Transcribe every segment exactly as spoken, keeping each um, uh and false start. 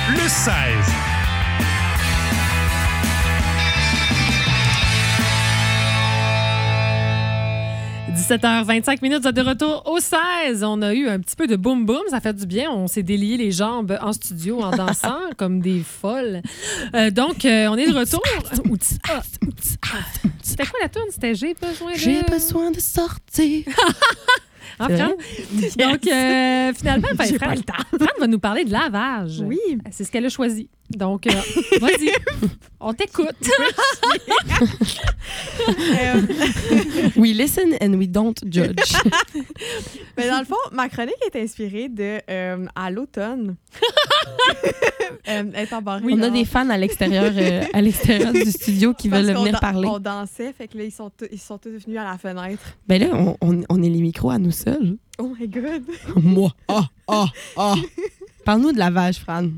le seize. dix-sept heures vingt-cinq minutes de retour au seize. On a eu un petit peu de boum boum, ça fait du bien. On s'est délié les jambes en studio en dansant comme des folles. Euh, donc, euh, on est de retour. C'était quoi la tune? C'était J'ai besoin de... J'ai besoin de sortir. Hein, Fran? Yes. Donc, euh, finalement, ben, J'ai Fran, pas le temps. Fran va nous parler de lavage. Oui. C'est ce qu'elle a choisi. Donc, euh, vas-y, on t'écoute. euh, we listen and we don't judge. Mais dans le fond, ma chronique est inspirée de euh, à l'automne. euh, être en barre. Oui, on a des fans à l'extérieur, euh, à l'extérieur du studio qui Parce veulent qu'on venir dan- parler. On dansait, fait que là, ils sont, t- ils sont tous venus à la fenêtre. Ben là, on, on, on est les micros à nous seuls. Oh my God! Moi. Ah, ah, ah. Parle-nous de lavage, Fran.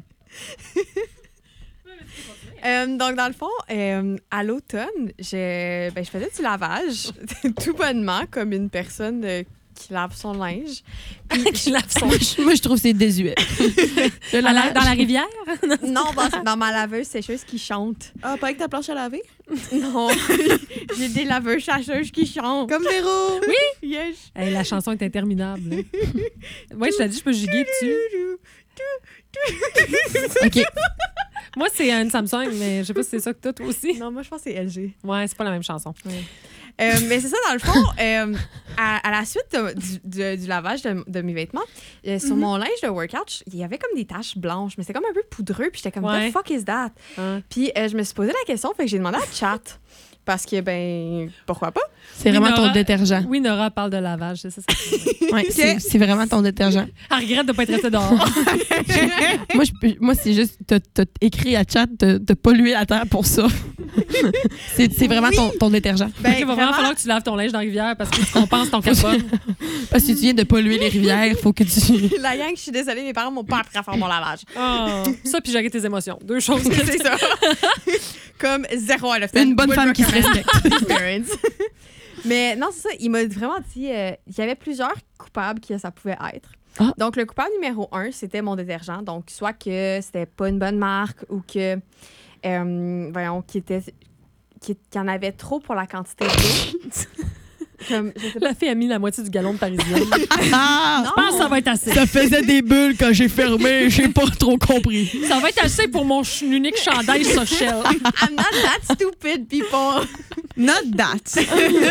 Euh, donc, dans le fond, euh, à l'automne, je, ben, je faisais du lavage, tout bonnement, comme une personne euh, qui lave son linge. Qui lave son... Moi, je, moi, je trouve que c'est désuet. À la- dans la rivière? Non, dans, dans ma laveuse sécheuse qui chante. Ah, pas avec ta planche à laver? Non, j'ai des laveuses chacheuses qui chantent. Comme Véro! Oui! Yes! Hey, la chanson est interminable. Oui, je t'ai dit, je peux giguer dessus. OK. Moi, c'est une Samsung, mais je sais pas si c'est ça que toi, toi aussi. Non, moi, je pense que c'est L G. Ouais, c'est pas la même chanson. Euh, mais c'est ça, dans le fond, euh, à, à la suite de- du, du- du lavage de, de mes vêtements, euh, sur Mhm. mon linge de workout, il y avait comme des taches blanches, mais c'était comme un peu poudreux, puis j'étais comme, Ouais. the fuck is that? Hein? Puis euh, je me suis posé la question, fait que j'ai demandé à Chat, parce que, ben, pourquoi pas? C'est Oui, vraiment ton Nora- détergent. Oui, Nora parle de lavage, c'est ça. ça. Ouais, c'est, c'est vraiment ton détergent. Elle regrette de pas être restée dehors. moi, je, peux- moi, c'est juste t'as, t'as écrit à chat de, de polluer la terre pour ça. c'est, c'est vraiment Oui. ton, ton détergent. Ben, il va vraiment falloir que tu laves ton linge dans la rivière parce que tu compenses ton carbone. Parce que tu viens de polluer les rivières, il faut que tu... La gang, je suis désolée, mes parents m'ont pas appris à faire mon lavage. Oh, ça, puis gérer tes émotions. Deux choses. C'est ça. Comme zéro à l'office. Une bonne femme qui se respecte. Mais non, c'est ça. Il m'a vraiment dit euh, il y avait plusieurs coupables que ça pouvait être. Ah. Donc, le coupable numéro un, c'était mon détergent. Donc, soit que c'était pas une bonne marque ou que, euh, voyons, qu'il était, qu'il y en avait trop pour la quantité d'eau. Comme, je sais pas. La fille a mis la moitié du gallon de parisienne. Ah! Je pense que ça va être assez. Ça faisait des bulles quand j'ai fermé, j'ai pas trop compris. Ça va être assez pour mon ch- unique chandail Sochel. I'm not that stupid, people. Not that.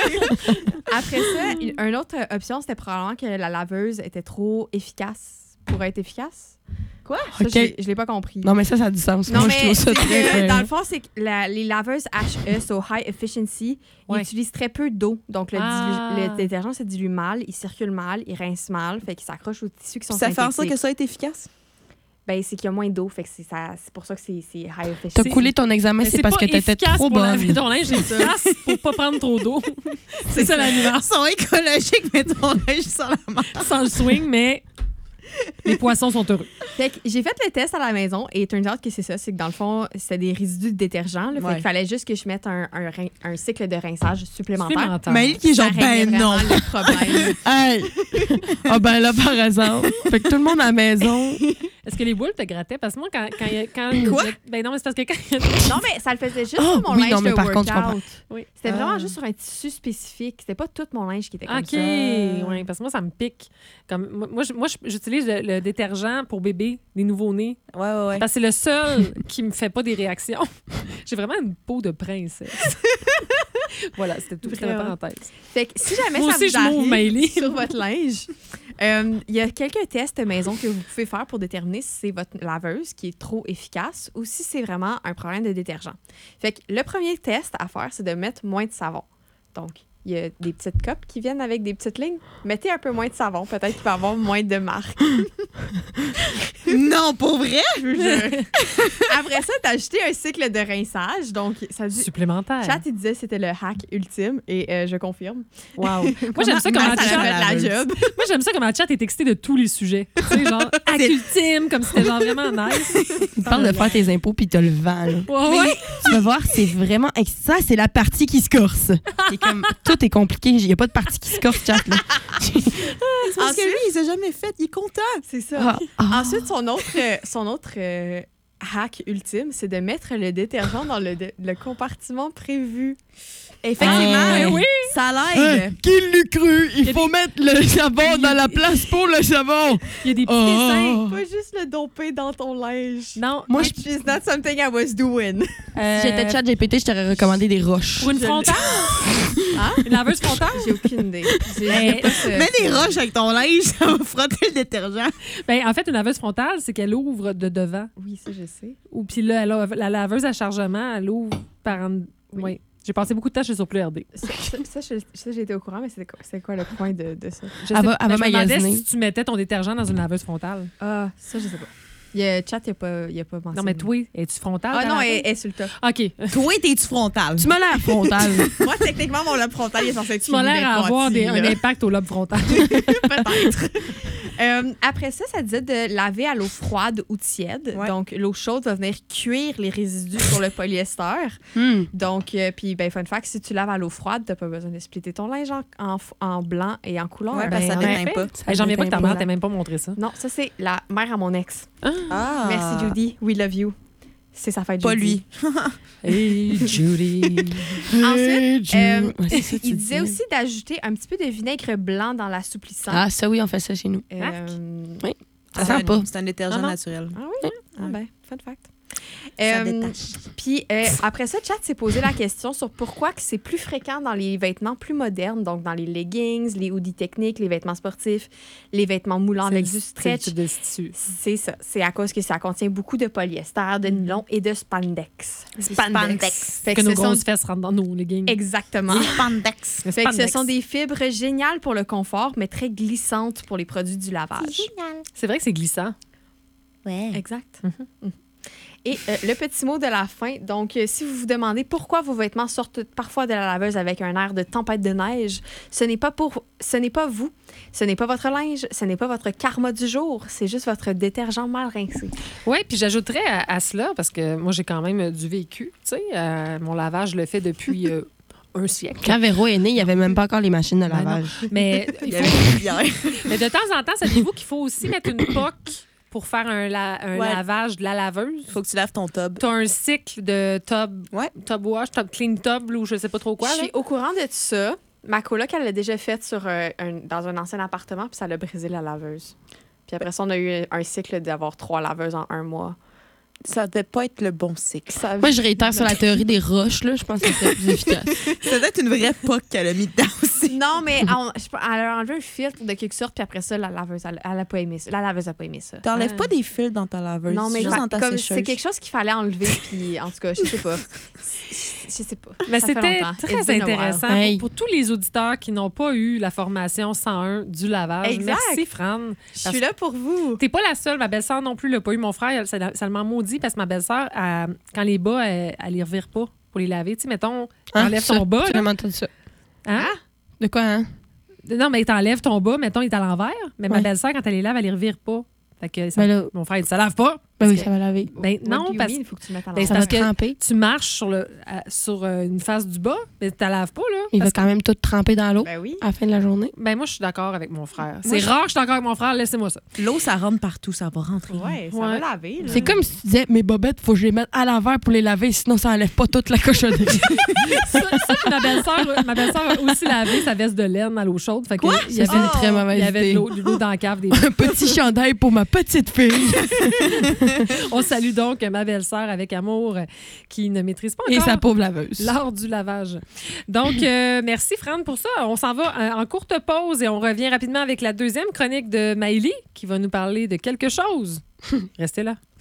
Après ça, une une autre option, c'était probablement que la laveuse était trop efficace pour être efficace. Quoi? Ça, Ok. je l'ai- je l'ai pas compris. Non, mais ça, ça a du sens. Non, Moi, mais je trouve ça c'est très... que, très- dans le fond, c'est que la- les laveuses H E, so High Efficiency, Ouais. ils utilisent très peu d'eau. Donc, le, Ah. dilu- le détergent se dilue mal, il circule mal, il rince mal, fait qu'il s'accroche aux tissus qui sont Ça fait en sorte synthétiques. que ça est efficace. Ben, c'est qu'il y a moins d'eau, fait que c'est, ça, c'est pour ça que c'est, c'est High T'as Efficiency. coulé ton examen, Mais c'est parce pas que t'étais efficace trop pour laver bonne. ton linge, c'est efficace pour pas prendre trop d'eau. C'est ça la nuance. Ils sont écologiques, mais ton linge sur la main. Sans le swing, mais les poissons sont heureux. Fait que j'ai fait le test à la maison et it turns out que c'est ça, c'est que dans le fond, c'était des résidus de détergent. Là, Ouais. Fait qu'il fallait juste que je mette un, un, rein- un cycle de rinçage supplémentaire. Supplémentaire. Mais il qui est genre, Ça réglait ben non. vraiment le problème. Hey! Ah ben là, par exemple. Fait que tout le monde à la maison... Est-ce que les boules te grattaient? Parce que moi, quand, quand, quand Quoi? Ben non, mais c'est parce que quand... Non, mais ça le faisait juste Ah, sur mon oui, linge non, mais de par workout. contre, je comprends. Oui. C'était Ah. vraiment juste sur un tissu spécifique. C'était pas tout mon linge qui était comme OK, ça. oui, parce que moi, ça me pique. Comme, moi, moi, je- moi, je- j'utilise le, le détergent pour bébé, les nouveau-nés. Ouais, ouais, ouais. Parce que c'est le seul qui me fait pas des réactions. J'ai vraiment une peau de princesse. Voilà, c'était tout. C'était la Vraiment. parenthèse. Fait que si jamais Moi ça aussi, vous je m'ouvre arrive Maëlie. sur votre linge, euh, il y a quelques tests maison que vous pouvez faire pour déterminer si c'est votre laveuse qui est trop efficace ou si c'est vraiment un problème de détergent. Fait que le premier test à faire, c'est de mettre moins de savon. Donc, il y a des petites copes qui viennent avec des petites lignes. Mettez un peu moins de savon, peut-être qu'il va y avoir moins de marques. Non, pour vrai? Je vous jure. Après ça, t'as ajouté un cycle de rinçage. Donc, ça dit... Supplémentaire. Chat, il disait que c'était le hack ultime et euh, je confirme. Wow. Moi, j'aime ça comme Comment un ça chat. fait la job. Moi, j'aime ça comme un chat est excité de tous les sujets. Tu sais, genre, hack ultime, comme si c'était genre vraiment nice. Tu parles de faire tes impôts puis t'as le vent, là. Ouais, ouais. Tu vas voir, c'est vraiment... ex- Ça, c'est la partie qui se corse. C'est comme... Tout est compliqué. Il n'y a pas de partie qui se corse, chat, là. C'est parce que Ensuite- lui, il s'est jamais fait. Il est content. C'est ça. Ah, ah. Ensuite, son autre, euh, son autre euh, hack ultime, c'est de mettre le détergent dans le, de- le compartiment prévu. Effectivement, Ah, oui. ça Hein, l'aide. qui l'eût cru? Il y a faut mettre le savon dans la place pour le savon. Il y a des petits Oh. dessins. Pas juste le domper dans ton linge. Non, Moi, Which is not something I was doing. euh, Si j'étais chat G P T, je t'aurais recommandé des roches. pour une frontale. Hein? Une laveuse frontale. J'ai aucune idée. J'ai- Mais- j'ai pas ce- Mets des roches avec ton linge, ça va frotter le détergent. Ben, en fait, une laveuse frontale, c'est qu'elle ouvre de devant. Oui, ça, je sais. Ou puis là, elle a- la laveuse à chargement, elle ouvre par en... Oui. J'ai passé beaucoup de temps chez Surplus R D. Ça, ça, ça, je- ça, j'ai été au courant, mais c'est quoi, c'est quoi le point de, de ça? Je Elle sais- va- elle mais va je me demandais magasiner. si tu mettais ton détergent dans une laveuse frontale. Ah, ça, je sais pas. Il y a chat, il n'y a pas, il y a pas mentionné. Non, mais toi, es-tu frontale? Ah ta non, laveuse? elle elle est sur le top. OK. Toi, t'es-tu frontal? Tu m'as l'air frontale. Moi, techniquement, mon lobe frontal il est censé être Tu m'as l'air à avoir des- un impact au lobe frontal. Peut-être. Euh, après ça, ça disait de laver à l'eau froide ou tiède. Ouais. Donc, l'eau chaude va venir cuire les résidus sur le polyester. Hmm. Donc, euh, puis, ben, fun fact, si tu laves à l'eau froide, t'as pas besoin de splitter ton linge en, en, en blanc et en couleur. Ouais, Ben, parce que ça en déteint effet. pas. Hey, J'en reviens pas que ta mère Exact. t'a même pas montré ça. Non, ça, c'est la mère à mon ex. Ah. Merci, Judy. We love you. C'est sa fête, Pas Judy. lui. Hey, Judy. Ensuite, euh, Ouais, c'est ça, tu Il disait dis. aussi d'ajouter un petit peu de vinaigre blanc dans l'assouplissant. Ah, ça oui, on fait ça chez nous. Euh, Oui. Ça C'est sent un- pas. C'est un détergent Ah non. naturel. Ah oui? Ah ben, fun fact. Ça Euh, détache. Puis euh, après ça, Chat s'est posé la question sur pourquoi que c'est plus fréquent dans les vêtements plus modernes, donc dans les leggings, les hoodies techniques, les vêtements sportifs, les vêtements moulants avec du C'est le stretch. type de tissu. C'est ça. C'est à cause que ça contient beaucoup de polyester, de nylon et de spandex. Spandex. Fait Que que nos ce sont... grosses fesses rentrent dans nos leggings. Exactement. Spandex. Le Fait que ce spandex. sont des fibres géniales pour le confort, mais très glissantes pour les produits du lavage. C'est vrai que c'est glissant. Ouais. Exact. Mhm. Mhm. Et euh, le petit mot de la fin. Donc, euh, si vous vous demandez pourquoi vos vêtements sortent parfois de la laveuse avec un air de tempête de neige, ce n'est pas pour, ce n'est pas vous, ce n'est pas votre linge, ce n'est pas votre karma du jour, c'est juste votre détergent mal rincé. Oui, puis j'ajouterais à, à cela, parce que moi, j'ai quand même euh, du vécu. Tu sais, euh, mon lavage, je le fais depuis euh, un siècle. Quand Véro est né, il n'y avait même pas encore les machines de Ben non. lavage. Mais, Il il y faut- avait une bière. mais de temps en temps, saviez-vous qu'il faut aussi mettre une poque pour faire un, la- un Ouais. lavage de la laveuse? Faut que tu laves ton tub. Tu as un cycle de tub, Ouais. tub wash, tub clean tub, ou je sais pas trop quoi. Je là. suis au courant de ça. Ma coloc, elle l'a déjà fait sur euh, un- dans un ancien appartement, puis ça l'a brisé la laveuse. Puis après ça, on a eu un cycle d'avoir trois laveuses en un mois. Ça devait pas être le bon cycle. Ça... Moi, je réitère sur la théorie des roches, là. Je pense que c'est plus efficace. Ça doit être une vraie poque qu'elle a mis dedans aussi. Non, mais on- je- elle a enlevé un filtre de quelque sorte, puis après ça, la laveuse, elle, elle a pas aimé ça. La laveuse a pas aimé ça. T'enlèves Ah. pas des fils dans ta laveuse. Non, mais juste ça- dans ta comme sécheuse. c'est quelque chose qu'il fallait enlever, puis en tout cas, je sais pas. Je sais pas. Mais Ça fait c'était longtemps. très It's been a while. intéressant Hey. pour, pour tous les auditeurs qui n'ont pas eu la formation cent un du lavage. Exact. Merci, Fran. Je suis là pour vous. T'es pas la seule. Ma belle-sœur non plus l'a pas eu. Mon frère, elle- ça, ça m'a maudit parce que ma belle-sœur, elle- quand les bas, elle, elle les revire pas pour les laver. Tu sais, mettons, t'enlèves ça, ton bas. J'ai Là. vraiment entendu ça. Hein? De quoi, hein? Non, mais t'enlèves ton bas, mettons, il est à l'envers. Mais ma Ouais. belle-sœur, quand elle les lave, elle les revire pas. Fait que ça- Ben là, mon frère, il dit, ça lave pas. ben oui, que- ça va laver. Ben non, What do you parce mean? Il faut que tu le mettes à Ben, Ça c'est va parce que- tremper. tu marches sur, le, à- sur euh, une face du bas, mais tu la laves pas, là. Il va Parce quand même tout tremper dans l'eau Ben oui. à la fin de la journée. que- ben moi, je suis d'accord avec mon frère. Moi, C'est je- rare que je suis d'accord avec mon frère, laissez-moi ça. L'eau, ça rentre partout, ça va rentrer. Ouais, ça Ouais. va laver. là. C'est comme si tu disais, mes bobettes, faut que je les mette à l'envers pour les laver, sinon ça enlève pas toute la cochonnerie. Ça, ça, puis ma belle-sœur, ma belle-sœur a aussi lavé sa veste de laine à l'eau chaude. Fait que il y Ça, avait, c'est une très il mauvaise y avait de idée. l'eau, de l'eau dans la cave des Un petit chandail pour ma petite fille. On salue donc ma belle-sœur avec amour euh, qui ne maîtrise pas Et encore sa pauvre laveuse. l'art du lavage. Donc, euh, merci, Fran, pour ça. On s'en va euh, en courte pause et on revient rapidement avec la deuxième chronique de Maëlie qui va nous parler de quelque chose. Restez là.